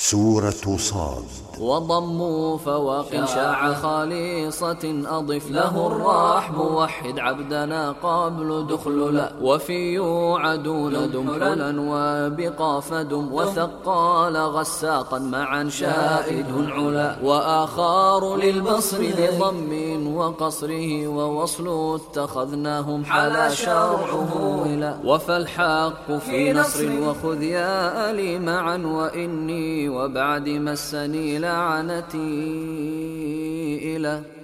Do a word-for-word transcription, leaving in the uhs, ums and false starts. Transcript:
سورة صاد. وضموا فواق شاع خالصة أضف له الرحب وحد عبدنا قبل دخللا وفي يوعدون دمحلا وبقاف دم وثقال غساقا معا شائد علا وآخار للبصر بضم وقصره ووصل اتخذناهم حلا شرعه ولا وفالحق في نصر وخذ يا ألي معا وإني وبعد مسني لعنتي إلى